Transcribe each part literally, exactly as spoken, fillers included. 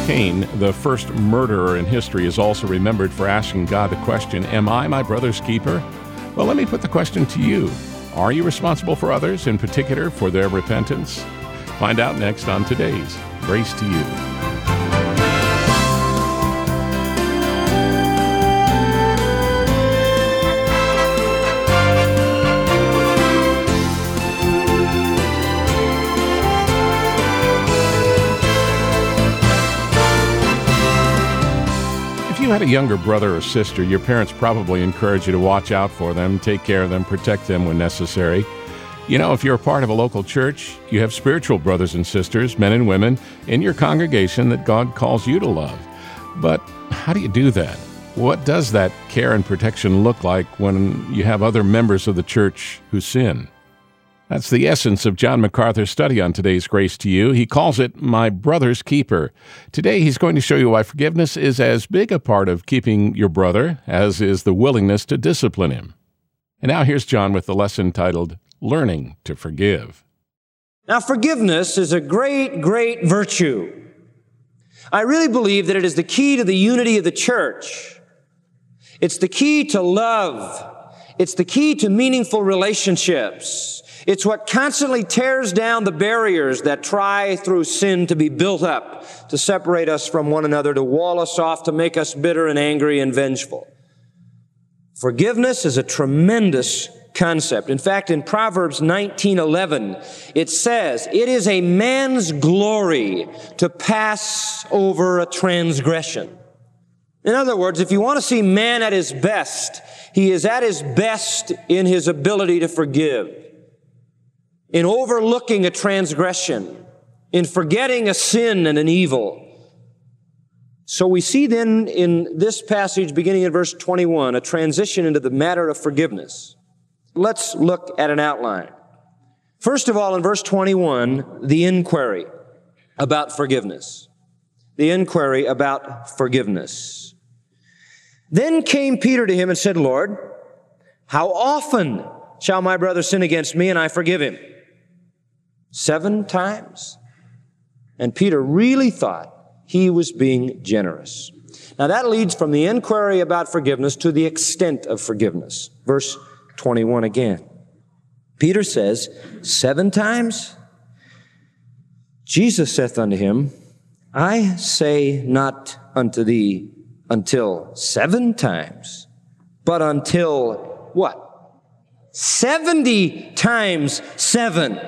Cain, the first murderer in history, is also remembered for asking God the question, "Am I my brother's keeper?" Well, let me put the question to you. Are you responsible for others, in particular for their repentance? Find out next on today's Grace to You. If you had a younger brother or sister, your parents probably encourage you to watch out for them, take care of them, protect them when necessary. You know, if you're a part of a local church, you have spiritual brothers and sisters, men and women, in your congregation that God calls you to love. But how do you do that? What does that care and protection look like when you have other members of the church who sin? That's the essence of John MacArthur's study on today's Grace to You. He calls it My Brother's Keeper. Today, he's going to show you why forgiveness is as big a part of keeping your brother as is the willingness to discipline him. And now here's John with the lesson titled, Learning to Forgive. Now, forgiveness is a great, great virtue. I really believe that it is the key to the unity of the church. It's the key to love. It's the key to meaningful relationships. It's what constantly tears down the barriers that try through sin to be built up, to separate us from one another, to wall us off, to make us bitter and angry and vengeful. Forgiveness is a tremendous concept. In fact, in Proverbs nineteen eleven, it says, "It is a man's glory to pass over a transgression." In other words, if you want to see man at his best, he is at his best in his ability to forgive, in overlooking a transgression, in forgetting a sin and an evil. So we see then in this passage, beginning in verse twenty-one, a transition into the matter of forgiveness. Let's look at an outline. First of all, in verse twenty-one, the inquiry about forgiveness. The inquiry about forgiveness. Then came Peter to him and said, "Lord, how often shall my brother sin against me and I forgive him? Seven times?" And Peter really thought he was being generous. Now that leads from the inquiry about forgiveness to the extent of forgiveness. Verse twenty-one again. Peter says, "Seven times?" Jesus saith unto him, "I say not unto thee until seven times, but until" what? Seventy times seven.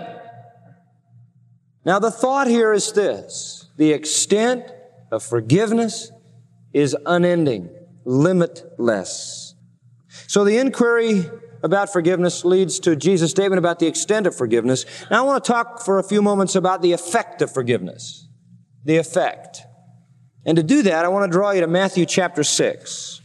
Now the thought here is this: the extent of forgiveness is unending, limitless. So the inquiry about forgiveness leads to Jesus' statement about the extent of forgiveness. Now I want to talk for a few moments about the effect of forgiveness. The effect. And to do that, I want to draw you to Matthew chapter six.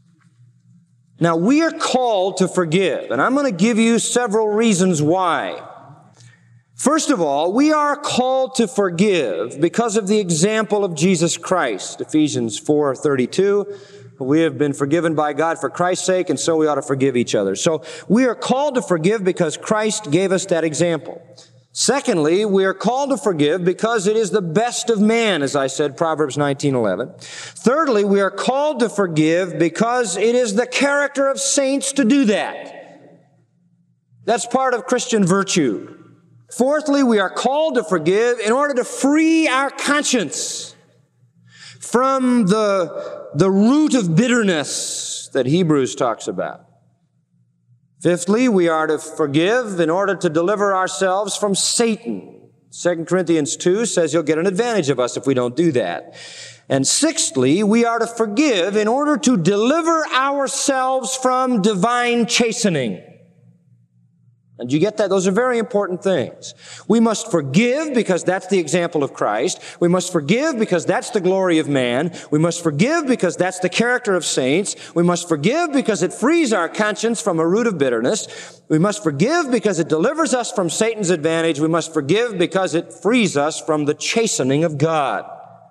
Now we are called to forgive, and I'm going to give you several reasons why. First of all, we are called to forgive because of the example of Jesus Christ. Ephesians four thirty-two. We have been forgiven by God for Christ's sake, and so we ought to forgive each other. So we are called to forgive because Christ gave us that example. Secondly, we are called to forgive because it is the best of man, as I said, Proverbs nineteen eleven. Thirdly, we are called to forgive because it is the character of saints to do that. That's part of Christian virtue. Fourthly, we are called to forgive in order to free our conscience from the, the root of bitterness that Hebrews talks about. Fifthly, we are to forgive in order to deliver ourselves from Satan. Second Corinthians two says he'll get an advantage of us if we don't do that. And sixthly, we are to forgive in order to deliver ourselves from divine chastening. And you get that? Those are very important things. We must forgive because that's the example of Christ. We must forgive because that's the glory of man. We must forgive because that's the character of saints. We must forgive because it frees our conscience from a root of bitterness. We must forgive because it delivers us from Satan's advantage. We must forgive because it frees us from the chastening of God.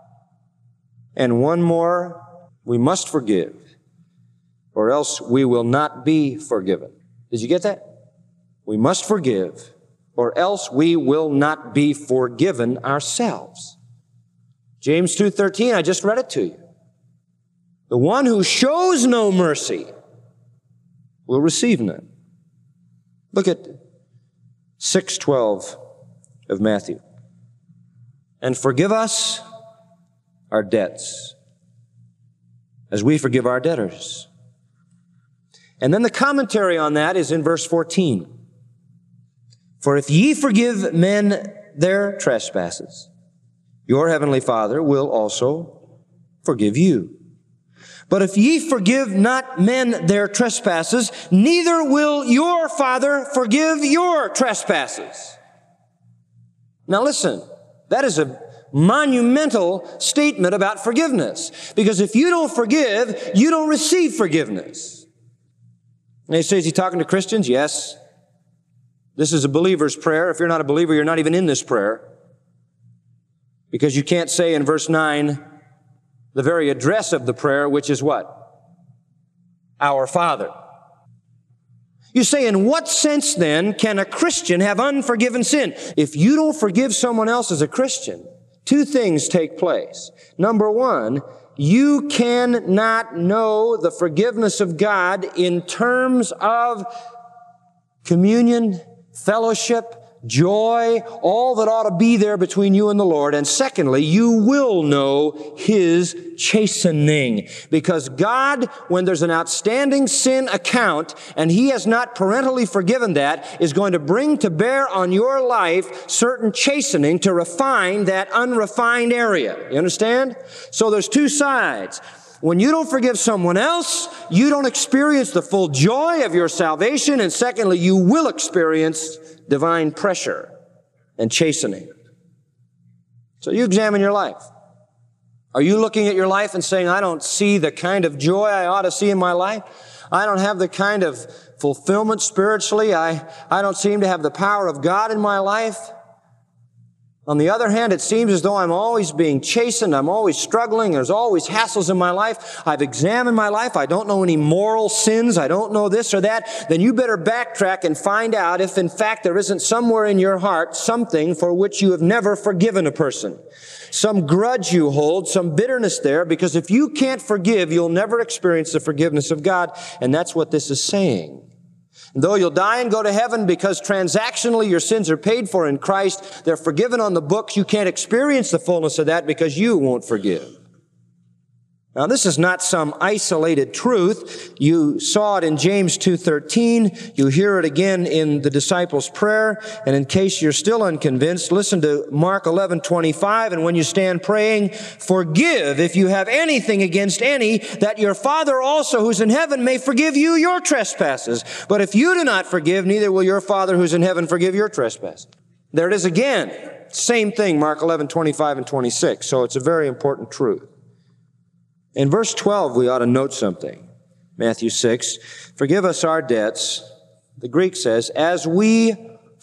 And one more, we must forgive, or else we will not be forgiven. Did you get that? We must forgive, or else we will not be forgiven ourselves. James two thirteen, I just read it to you. The one who shows no mercy will receive none. Look at six twelve of Matthew. And forgive us our debts, as we forgive our debtors. And then the commentary on that is in verse fourteen. For if ye forgive men their trespasses, your heavenly Father will also forgive you. But if ye forgive not men their trespasses, neither will your Father forgive your trespasses. Now listen, that is a monumental statement about forgiveness. Because if you don't forgive, you don't receive forgiveness. And he says, is he talking to Christians? Yes. This is a believer's prayer. If you're not a believer, you're not even in this prayer. Because you can't say in verse nine, the very address of the prayer, which is what? Our Father. You say, in what sense then can a Christian have unforgiven sin? If you don't forgive someone else as a Christian, two things take place. Number one, you cannot know the forgiveness of God in terms of communion, fellowship, joy, all that ought to be there between you and the Lord. And secondly, you will know His chastening. Because God, when there's an outstanding sin account, and He has not parentally forgiven that, is going to bring to bear on your life certain chastening to refine that unrefined area. You understand? So there's two sides. When you don't forgive someone else, you don't experience the full joy of your salvation. And secondly, you will experience divine pressure and chastening. So you examine your life. Are you looking at your life and saying, I don't see the kind of joy I ought to see in my life? I don't have the kind of fulfillment spiritually. I, I don't seem to have the power of God in my life. On the other hand, it seems as though I'm always being chastened. I'm always struggling. There's always hassles in my life. I've examined my life. I don't know any moral sins. I don't know this or that. Then you better backtrack and find out if in fact there isn't somewhere in your heart something for which you have never forgiven a person. Some grudge you hold, some bitterness there, because if you can't forgive, you'll never experience the forgiveness of God. And that's what this is saying. And though you'll die and go to heaven because transactionally your sins are paid for in Christ, they're forgiven on the books, you can't experience the fullness of that because you won't forgive. Now, this is not some isolated truth. You saw it in James two thirteen. You hear it again in the disciples' prayer. And in case you're still unconvinced, listen to Mark eleven twenty-five. And when you stand praying, forgive if you have anything against any, that your Father also who's in heaven may forgive you your trespasses. But if you do not forgive, neither will your Father who's in heaven forgive your trespasses. There it is again. Same thing, Mark eleven twenty-five and twenty-six. So it's a very important truth. In verse twelve, we ought to note something. Matthew six, forgive us our debts, the Greek says, as we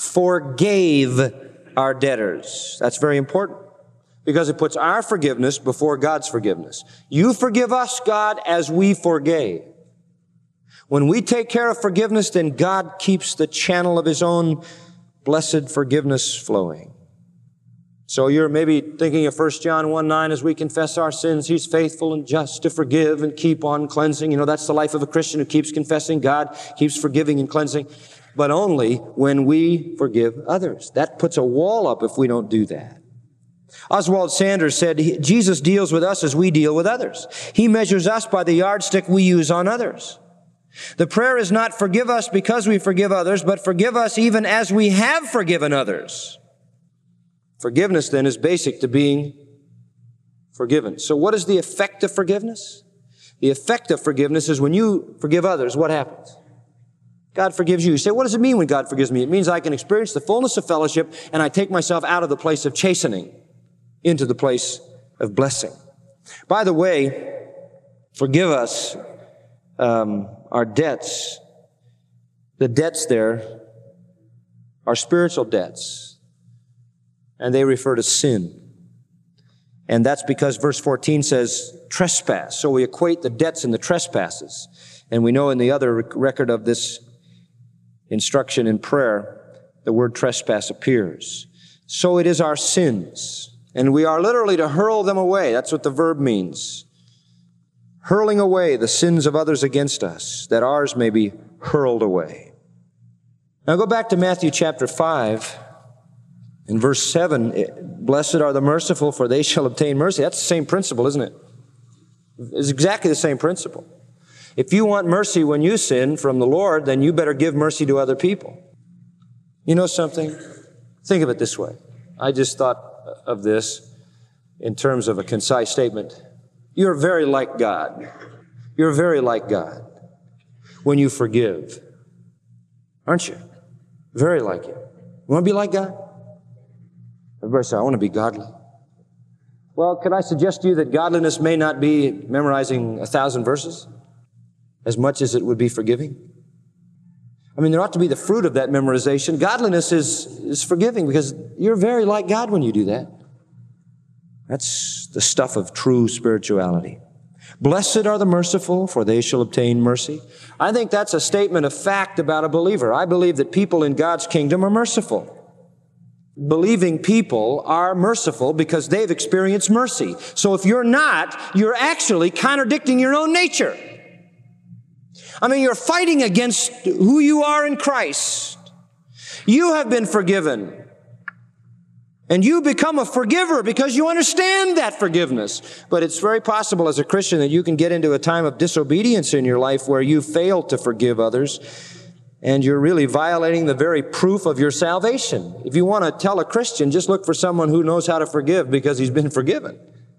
forgave our debtors. That's very important because it puts our forgiveness before God's forgiveness. You forgive us, God, as we forgave. When we take care of forgiveness, then God keeps the channel of His own blessed forgiveness flowing. So you're maybe thinking of First John one nine, as we confess our sins, He's faithful and just to forgive and keep on cleansing. You know, that's the life of a Christian who keeps confessing. God keeps forgiving and cleansing, but only when we forgive others. That puts a wall up if we don't do that. Oswald Sanders said, Jesus deals with us as we deal with others. He measures us by the yardstick we use on others. The prayer is not forgive us because we forgive others, but forgive us even as we have forgiven others. Forgiveness, then, is basic to being forgiven. So what is the effect of forgiveness? The effect of forgiveness is when you forgive others, what happens? God forgives you. You say, what does it mean when God forgives me? It means I can experience the fullness of fellowship and I take myself out of the place of chastening into the place of blessing. By the way, forgive us um, our debts. The debts there are spiritual debts. And they refer to sin. And that's because verse fourteen says trespass. So we equate the debts and the trespasses. And we know in the other record of this instruction in prayer, the word trespass appears. So it is our sins. And we are literally to hurl them away. That's what the verb means. Hurling away the sins of others against us, that ours may be hurled away. Now go back to Matthew chapter five. In verse seven, blessed are the merciful, for they shall obtain mercy. That's the same principle, isn't it? It's exactly the same principle. If you want mercy when you sin from the Lord, then you better give mercy to other people. You know something? Think of it this way. I just thought of this in terms of a concise statement. You're very like God. You're very like God when you forgive. Aren't you? Very like Him. You want to be like God? Everybody say, I want to be godly. Well, can I suggest to you that godliness may not be memorizing a thousand verses as much as it would be forgiving? I mean, there ought to be the fruit of that memorization. Godliness is, is forgiving because you're very like God when you do that. That's the stuff of true spirituality. Blessed are the merciful, for they shall obtain mercy. I think that's a statement of fact about a believer. I believe that people in God's kingdom are merciful. Believing people are merciful because they've experienced mercy. So if you're not, you're actually contradicting your own nature. I mean, you're fighting against who you are in Christ. You have been forgiven. And you become a forgiver because you understand that forgiveness. But it's very possible as a Christian that you can get into a time of disobedience in your life where you fail to forgive others. And you're really violating the very proof of your salvation. If you want to tell a Christian, just look for someone who knows how to forgive because he's been forgiven.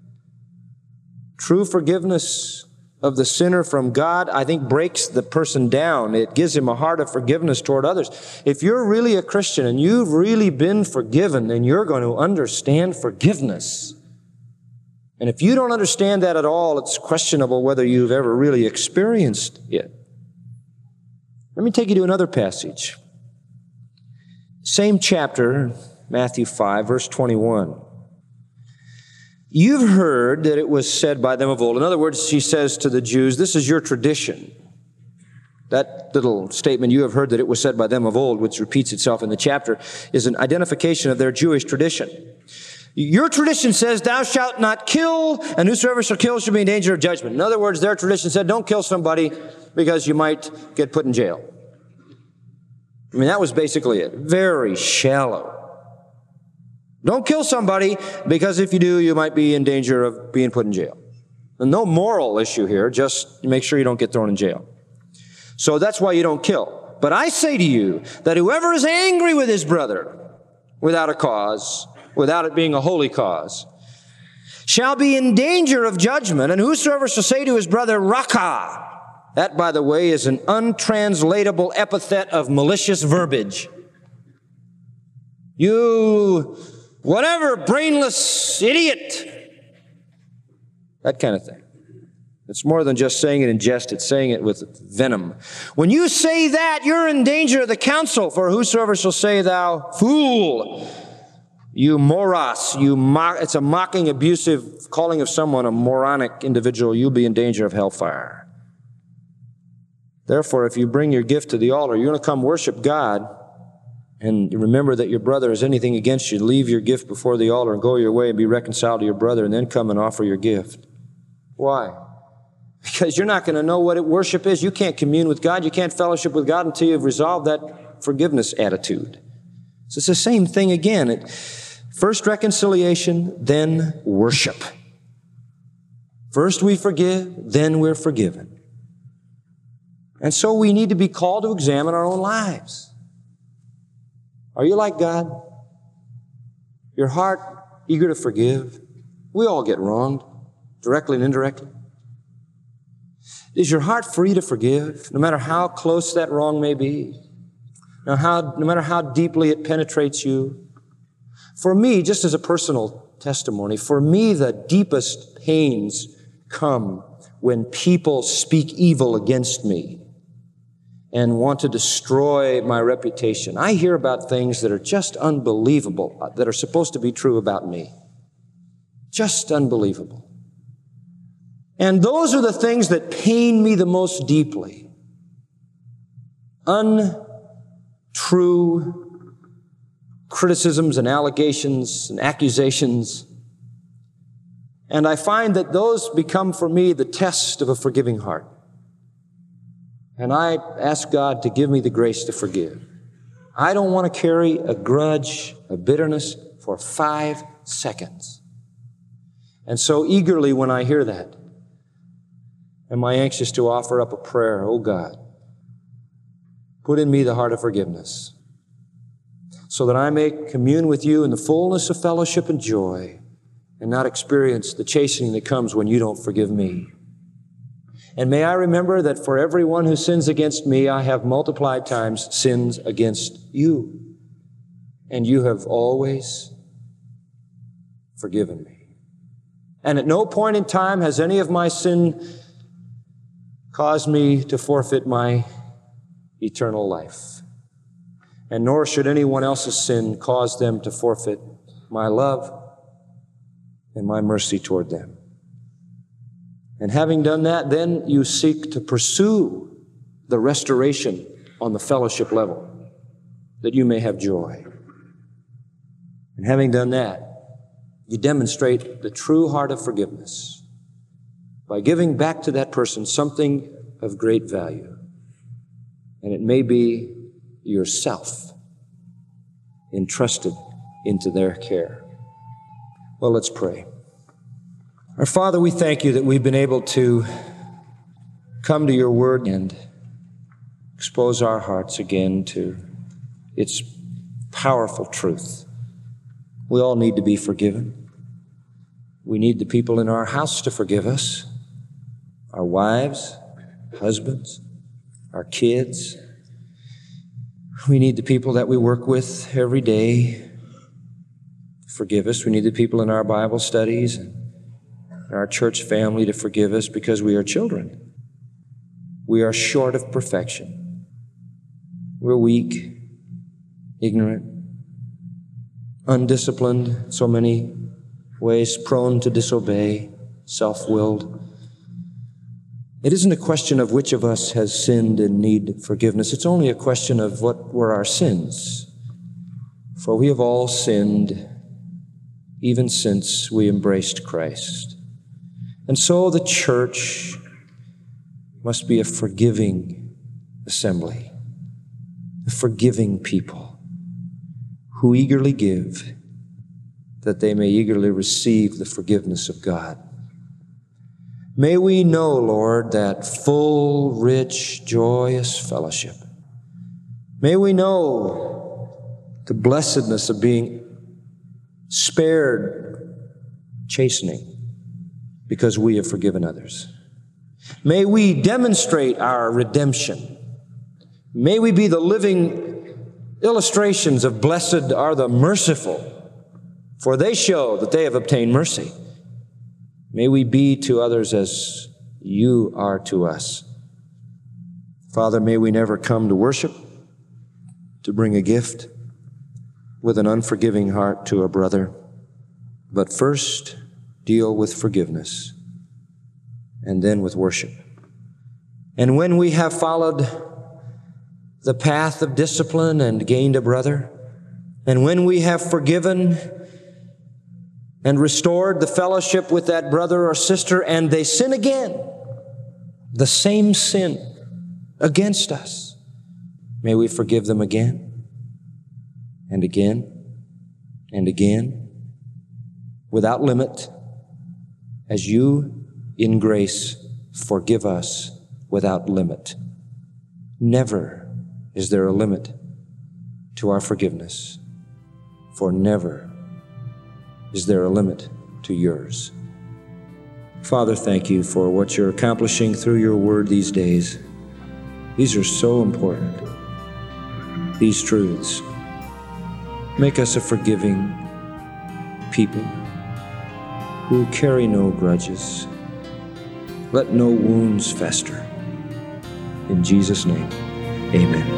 True forgiveness of the sinner from God, I think, breaks the person down. It gives him a heart of forgiveness toward others. If you're really a Christian and you've really been forgiven, then you're going to understand forgiveness. And if you don't understand that at all, it's questionable whether you've ever really experienced it. Let me take you to another passage. Same chapter, Matthew five, verse twenty-one. You've heard that it was said by them of old. In other words, she says to the Jews, this is your tradition. That little statement, you have heard that it was said by them of old, which repeats itself in the chapter, is an identification of their Jewish tradition. Your tradition says, thou shalt not kill, and whosoever shall kill shall be in danger of judgment. In other words, their tradition said, don't kill somebody because you might get put in jail. I mean, that was basically it. Very shallow. Don't kill somebody because if you do, you might be in danger of being put in jail. And no moral issue here, just make sure you don't get thrown in jail. So that's why you don't kill. But I say to you that whoever is angry with his brother without a cause, without it being a holy cause, shall be in danger of judgment, and whosoever shall say to his brother, Raka, that, by the way, is an untranslatable epithet of malicious verbiage. You, whatever, brainless idiot. That kind of thing. It's more than just saying it in jest, it's saying it with venom. When you say that, you're in danger of the council, for whosoever shall say, thou fool, you moros, you mock, it's a mocking, abusive calling of someone a moronic individual, you'll be in danger of hellfire. Therefore, if you bring your gift to the altar, you're going to come worship God, and remember that your brother has anything against you. Leave your gift before the altar and go your way and be reconciled to your brother, and then come and offer your gift. Why? Because you're not going to know what it, worship is. You can't commune with God. You can't fellowship with God until you've resolved that forgiveness attitude. So it's the same thing again. It, first reconciliation, then worship. First we forgive, then we're forgiven. And so we need to be called to examine our own lives. Are you like God? Your heart eager to forgive? We all get wronged, directly and indirectly. Is your heart free to forgive, no matter how close that wrong may be? No, how, no matter how deeply it penetrates you? For me, just as a personal testimony, for me the deepest pains come when people speak evil against me and want to destroy my reputation. I hear about things that are just unbelievable, that are supposed to be true about me. Just unbelievable. And those are the things that pain me the most deeply. Untrue criticisms and allegations and accusations And I find that those become for me the test of a forgiving heart. And I ask God to give me the grace to forgive. I don't want to carry a grudge, a bitterness for five seconds. And so eagerly when I hear that, am I anxious to offer up a prayer, oh God, put in me the heart of forgiveness so that I may commune with you in the fullness of fellowship and joy and not experience the chastening that comes when you don't forgive me. And may I remember that for everyone who sins against me, I have multiplied times sins against you. And you have always forgiven me. And at no point in time has any of my sin caused me to forfeit my eternal life. And nor should anyone else's sin cause them to forfeit my love and my mercy toward them. And having done that, then you seek to pursue the restoration on the fellowship level, that you may have joy. And having done that, you demonstrate the true heart of forgiveness by giving back to that person something of great value. And it may be yourself entrusted into their care. Well, let's pray. Our Father, we thank you that we've been able to come to your word and expose our hearts again to its powerful truth. We all need to be forgiven. We need the people in our house to forgive us, our wives, husbands, our kids. We need the people that we work with every day to forgive us. We need the people in our Bible studies and our church family to forgive us because we are children. We are short of perfection. We're weak, ignorant, undisciplined in so many ways, prone to disobey, self-willed. It isn't a question of which of us has sinned and need forgiveness. It's only a question of what were our sins. For we have all sinned even since we embraced Christ. And so the church must be a forgiving assembly, a forgiving people who eagerly give that they may eagerly receive the forgiveness of God. May we know, Lord, that full, rich, joyous fellowship. May we know the blessedness of being spared chastening because we have forgiven others. May we demonstrate our redemption. May we be the living illustrations of blessed are the merciful, for they show that they have obtained mercy. May we be to others as you are to us. Father, may we never come to worship, to bring a gift with an unforgiving heart to a brother, but first deal with forgiveness and then with worship. And when we have followed the path of discipline and gained a brother, and when we have forgiven and restored the fellowship with that brother or sister, and they sin again, the same sin against us, may we forgive them again and again and again without limit, as you in grace forgive us without limit. Never is there a limit to our forgiveness, for never is there a limit to yours. Father, thank you for what you're accomplishing through your word these days. These are so important, these truths. Make us a forgiving people who carry no grudges. Let no wounds fester. In Jesus' name, amen.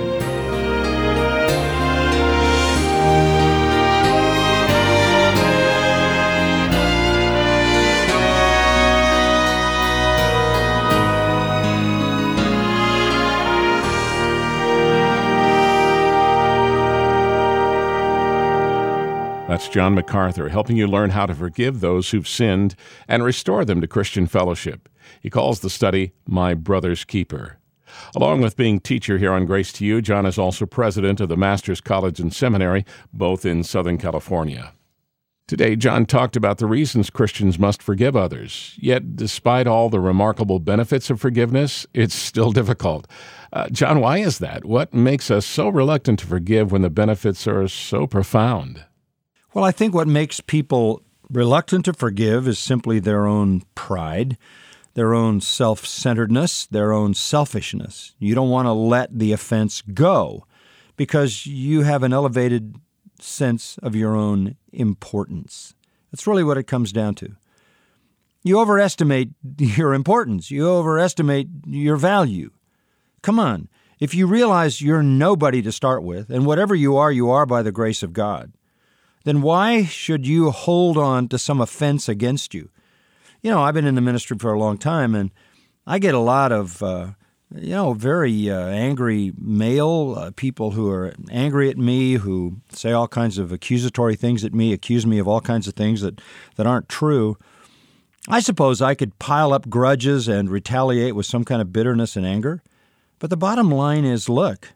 That's John MacArthur, helping you learn how to forgive those who've sinned and restore them to Christian fellowship. He calls the study My Brother's Keeper. Along with being teacher here on Grace to You, John is also president of the Master's College and Seminary, both in Southern California. Today, John talked about the reasons Christians must forgive others. Yet, despite all the remarkable benefits of forgiveness, it's still difficult. Uh, John, why is that? What makes us so reluctant to forgive when the benefits are so profound? Well, I think what makes people reluctant to forgive is simply their own pride, their own self-centeredness, their own selfishness. You don't want to let the offense go because you have an elevated sense of your own importance. That's really what it comes down to. You overestimate your importance. You overestimate your value. Come on. If you realize you're nobody to start with, and whatever you are, you are by the grace of God, then why should you hold on to some offense against you? You know, I've been in the ministry for a long time, and I get a lot of, uh, you know, very uh, angry male uh, people who are angry at me, who say all kinds of accusatory things at me, accuse me of all kinds of things that, that aren't true. I suppose I could pile up grudges and retaliate with some kind of bitterness and anger. But the bottom line is, look,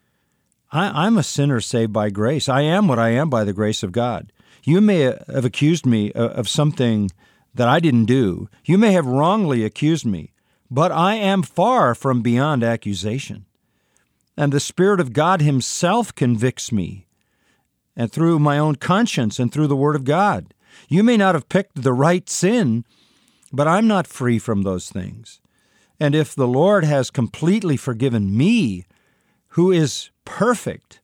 I, I'm a sinner saved by grace. I am what I am by the grace of God. You may have accused me of, of something that I didn't do. You may have wrongly accused me, but I am far from beyond accusation. And the Spirit of God Himself convicts me, and through my own conscience and through the Word of God. You may not have picked the right sin, but I'm not free from those things. And if the Lord has completely forgiven me, who is perfect,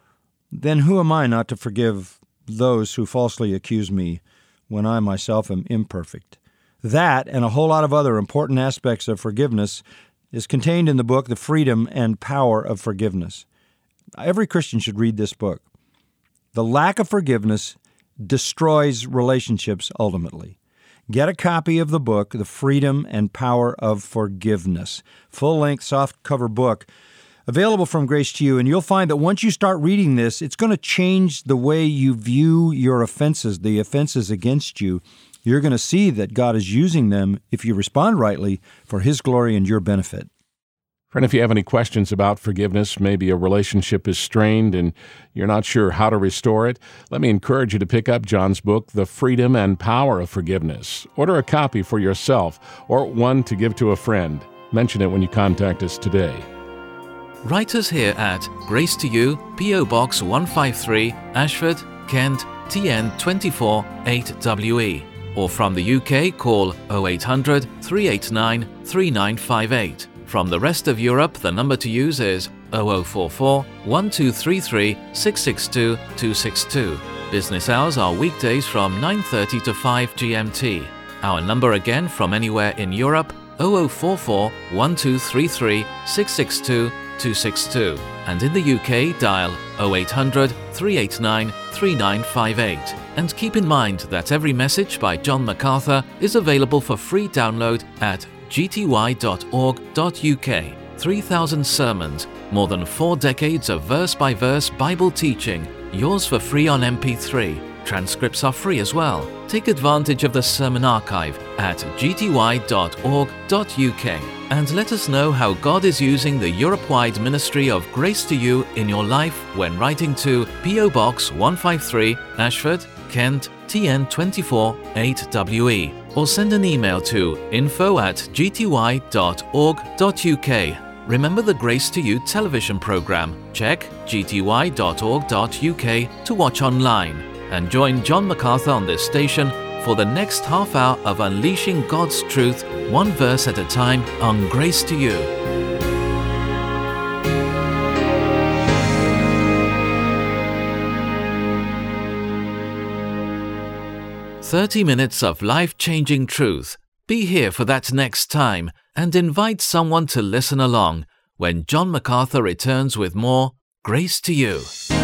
then who am I not to forgive those who falsely accuse me when I myself am imperfect? That, and a whole lot of other important aspects of forgiveness, is contained in the book, The Freedom and Power of Forgiveness. Every Christian should read this book. The lack of forgiveness destroys relationships ultimately. Get a copy of the book, The Freedom and Power of Forgiveness. Full-length, soft-cover book, available from Grace to You, and you'll find that once you start reading this, it's going to change the way you view your offenses, the offenses against you. You're going to see that God is using them, if you respond rightly, for His glory and your benefit. Friend, if you have any questions about forgiveness, maybe a relationship is strained and you're not sure how to restore it, let me encourage you to pick up John's book, The Freedom and Power of Forgiveness. Order a copy for yourself or one to give to a friend. Mention it when you contact us today. Write us here at Grace to You, P O Box one five three, Ashford, Kent, T N two four eight W E. Or from the U K, call oh eight hundred, three eight nine, three nine five eight. From the rest of Europe, the number to use is oh oh four four, one two three three, six six two, two six two. Business hours are weekdays from nine thirty to five G M T. Our number again from anywhere in Europe, oh oh four four, one two three three, six six two, two six two. And in the U K, dial oh eight hundred, three eight nine, three nine five eight. And keep in mind that every message by John MacArthur is available for free download at g t y dot org dot u k. three thousand sermons, more than four decades of verse-by-verse Bible teaching, yours for free on M P three. Transcripts are free as well. Take advantage of the sermon archive at g t y dot org dot u k. And let us know how God is using the Europe-wide ministry of Grace to You in your life when writing to P O Box one five three, Ashford, Kent, T N two four eight W E. Or send an email to info at g t y dot org dot u k. Remember the Grace to You television program. Check g t y dot org dot u k to watch online. And join John MacArthur on this station for the next half hour of unleashing God's truth, one verse at a time, on Grace to You. thirty minutes of life-changing truth. Be here for that next time and invite someone to listen along when John MacArthur returns with more Grace to You.